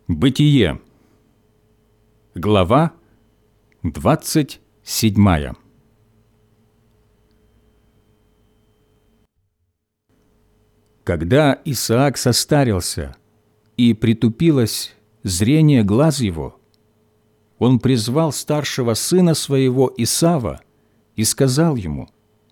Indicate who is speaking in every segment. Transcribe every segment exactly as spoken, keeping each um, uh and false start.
Speaker 1: Бытие, глава двадцать седьмая. Когда Исаак состарился и притупилось зрение глаз его, он призвал старшего сына своего Исава и сказал ему: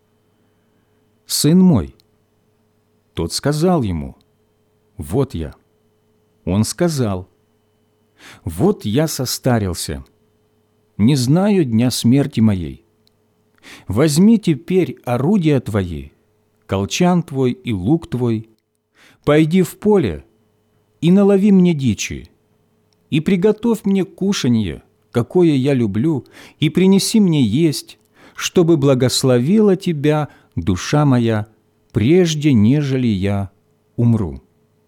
Speaker 1: «Сын мой». Тот сказал ему: «Вот я». Он сказал: «Вот я состарился, не знаю дня смерти моей. Возьми теперь орудия твои, колчан твой и лук твой, пойди в поле и налови мне дичи, и приготовь мне кушанье, какое я люблю, и принеси мне есть, чтобы благословила тебя душа моя, прежде нежели я умру».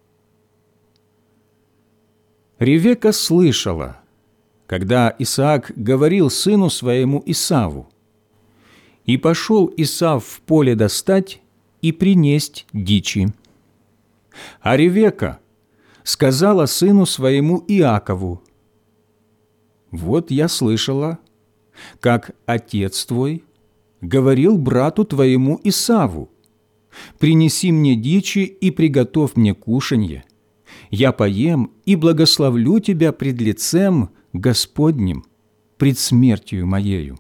Speaker 1: Ревека слышала, когда Исаак говорил сыну своему Исаву: «И пошел Исав в поле достать и принесть дичи». А Ревека сказала сыну своему Иакову: «Вот я слышала, как отец твой говорил брату твоему Исаву: принеси мне дичи и приготовь мне кушанье, я поем и благословлю тебя пред лицем Господним, пред смертью моею.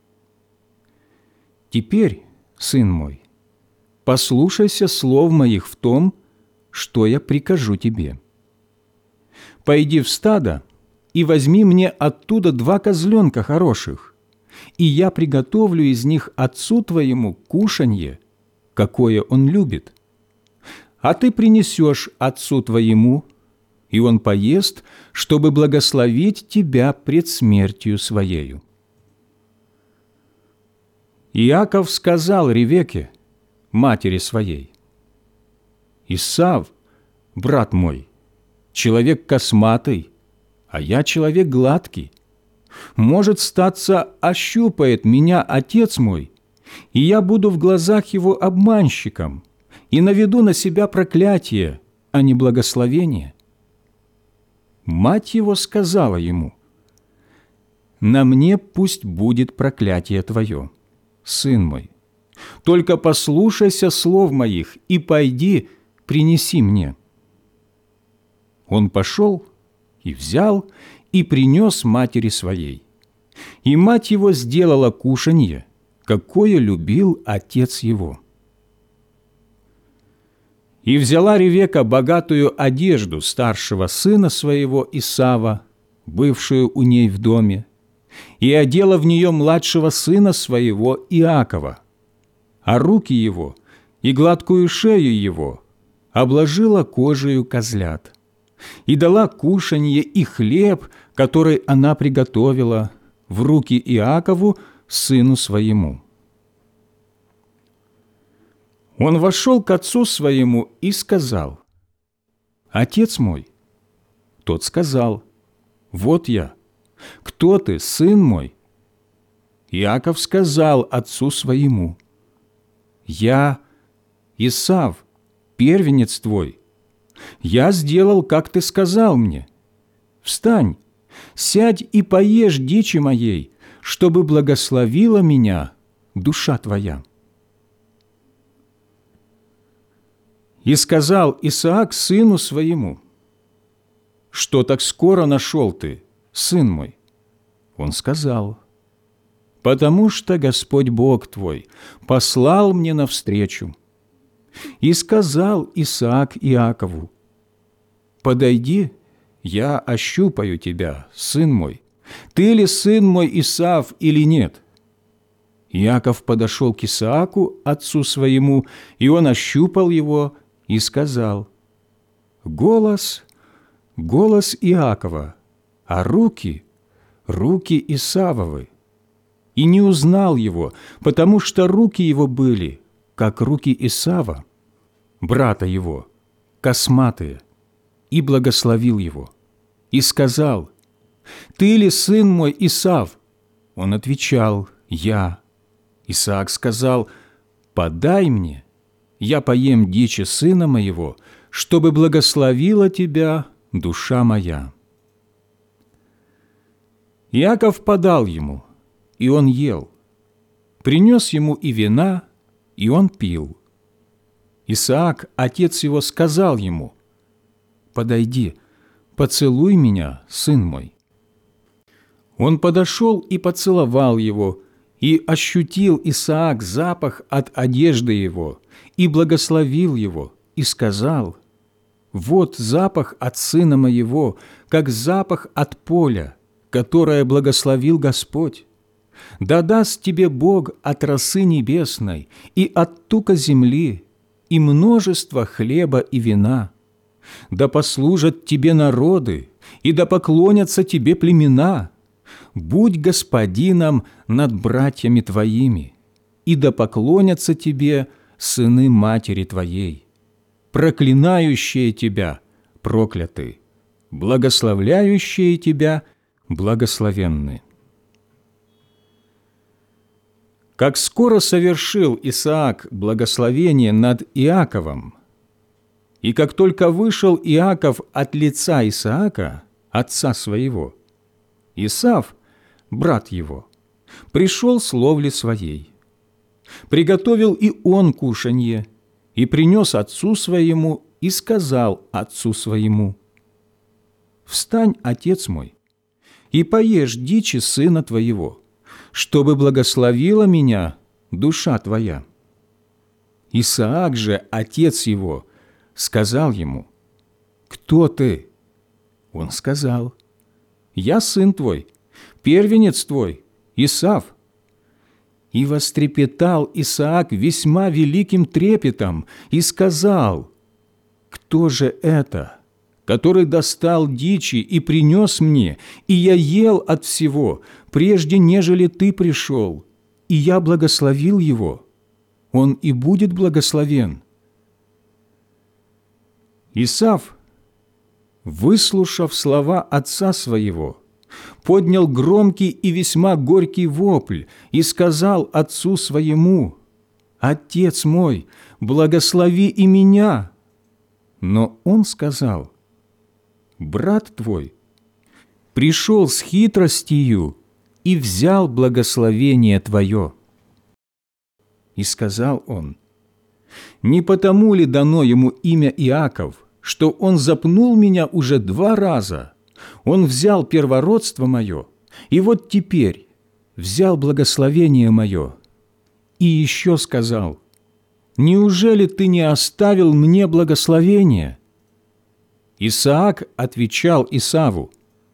Speaker 1: Теперь, сын мой, послушайся слов моих в том, что я прикажу тебе. Пойди в стадо и возьми мне оттуда два козленка хороших, и я приготовлю из них отцу твоему кушанье, какое он любит. А ты принесешь отцу твоему, и он поест, чтобы благословить тебя пред смертью своею». Иаков сказал Ревеке, матери своей: «Исав, брат мой, человек косматый, а я человек гладкий. Может, статься, ощупает меня отец мой, и я буду в глазах его обманщиком, и наведу на себя проклятие, а не благословение». Мать его сказала ему: «На мне пусть будет проклятие твое, сын мой. Только послушайся слов моих и пойди, принеси мне». Он пошел и взял, и принес матери своей. И мать его сделала кушанье, какое любил отец его. И взяла Ревека богатую одежду старшего сына своего Исава, бывшую у ней в доме, и одела в нее младшего сына своего Иакова, а руки его и гладкую шею его обложила кожею козлят, и дала кушанье и хлеб, который она приготовила, в руки Иакову, сыну своему. Он вошел к отцу своему и сказал: «Отец мой». Тот сказал: «Вот я. Кто ты, сын мой?» Иаков сказал отцу своему: «Я Исав, первенец твой. Я сделал, как ты сказал мне. Встань, сядь и поешь дичи моей, чтобы благословила меня душа твоя». И сказал Исаак сыну своему: «Что так скоро нашел ты, сын мой?» Он сказал: «Потому что Господь Бог твой послал мне навстречу». И сказал Исаак Иакову: «Подойди, я ощупаю тебя, сын мой, ты ли сын мой Исав или нет?» Иаков подошел к Исааку, отцу своему, и он ощупал его и сказал: «Голос, голос Иакова, а руки, руки Исавовы». И не узнал его, потому что руки его были, как руки Исава, брата его, косматые, и благословил его. И сказал: «Ты ли сын мой Исав?» Он отвечал: «Я». Исаак сказал: «Подай мне, я поем дичи сына моего, чтобы благословила тебя душа моя». Иаков подал ему, и он ел. Принес ему и вина, и он пил. Исаак, отец его, сказал ему: «Подойди, поцелуй меня, сын мой». Он подошел и поцеловал его, и ощутил Исаак запах от одежды его, и благословил его, и сказал: «Вот запах от сына моего, как запах от поля, которое благословил Господь. Да даст тебе Бог от росы небесной и от тука земли, и множество хлеба и вина. Да послужат тебе народы, и да поклонятся тебе племена. Будь господином над братьями твоими, и да поклонятся тебе сыны матери твоей. Проклинающие тебя прокляты, благословляющие тебя благословенны». Как скоро совершил Исаак благословение над Иаковом, и как только вышел Иаков от лица Исаака, отца своего, Исав, брат его, пришел с ловли своей. Приготовил и он кушанье, и принес отцу своему, и сказал отцу своему: «Встань, отец мой, и поешь дичи сына твоего, чтобы благословила меня душа твоя». Исаак же, отец его, сказал ему: «Кто ты?» Он сказал: «Я сын твой, первенец твой, Исав». И вострепетал Исаак весьма великим трепетом и сказал: «Кто же это, который достал дичи и принес мне, и я ел от всего, прежде нежели ты пришел, и я благословил его? Он и будет благословен». Исав, выслушав слова отца своего, поднял громкий и весьма горький вопль и сказал отцу своему: «Отец мой, благослови и меня». Но он сказал: «Брат твой пришел с хитростью и взял благословение твое». И сказал он: «Не потому ли дано ему имя Иаков, что он запнул меня уже два раза? Он взял первородство мое, и вот теперь взял благословение мое». И еще сказал: «Неужели ты не оставил мне благословение?» Исаак отвечал Исаву: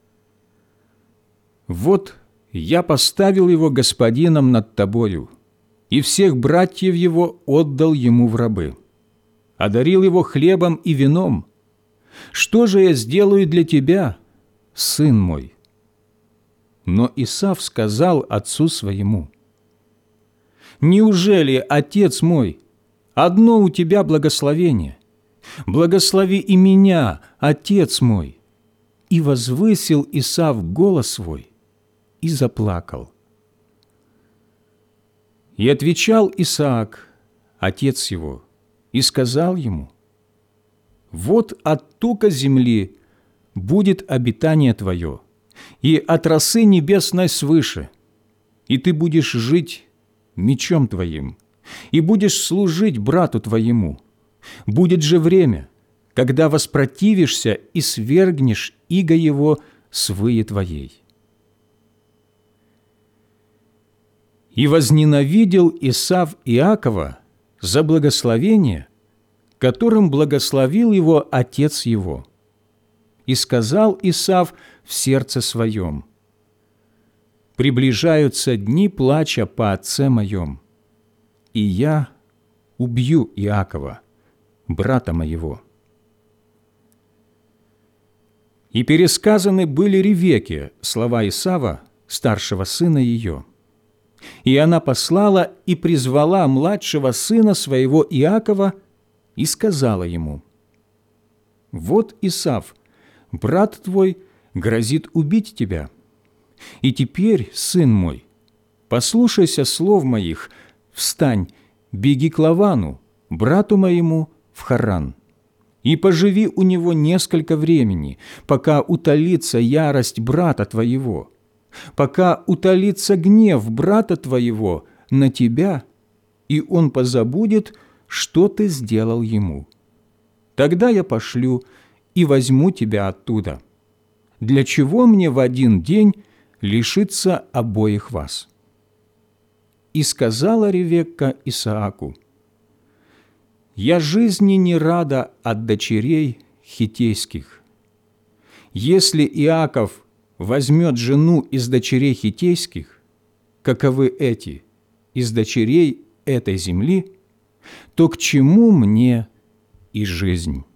Speaker 1: «Вот я поставил его господином над тобою, и всех братьев его отдал ему в рабы, одарил его хлебом и вином. Что же я сделаю для тебя, сын мой?» Но Исав сказал отцу своему: «Неужели, отец мой, одно у тебя благословение? Благослови и меня, отец мой». И возвысил Исав голос свой и заплакал. И отвечал Исаак, отец его, и сказал ему: «Вот от тука земли будет обитание твое, и от росы небесной свыше, и ты будешь жить мечом твоим, и будешь служить брату твоему. Будет же время, когда воспротивишься и свергнешь иго его с выи твоей». И возненавидел Исав Иакова за благословение, которым благословил его отец его. И сказал Исав в сердце своем: «Приближаются дни плача по отце моем, и я убью Иакова, брата моего». И пересказаны были Ревекке слова Исава, старшего сына ее. И она послала и призвала младшего сына своего Иакова и сказала ему: «Вот Исав, брат твой, грозит убить тебя. И теперь, сын мой, послушайся слов моих, встань, беги к Лавану, брату моему, в Харан, и поживи у него несколько времени, пока утолится ярость брата твоего. пока утолится гнев брата твоего на тебя, и он позабудет, что ты сделал ему. Тогда я пошлю и возьму тебя оттуда. Для чего мне в один день лишиться обоих вас?» И сказала Ревекка Исааку: «Я жизни не рада от дочерей хиттейских. Если Иаков возьмет жену из дочерей хиттейских, каковы эти, из дочерей этой земли, то к чему мне и жизнь?»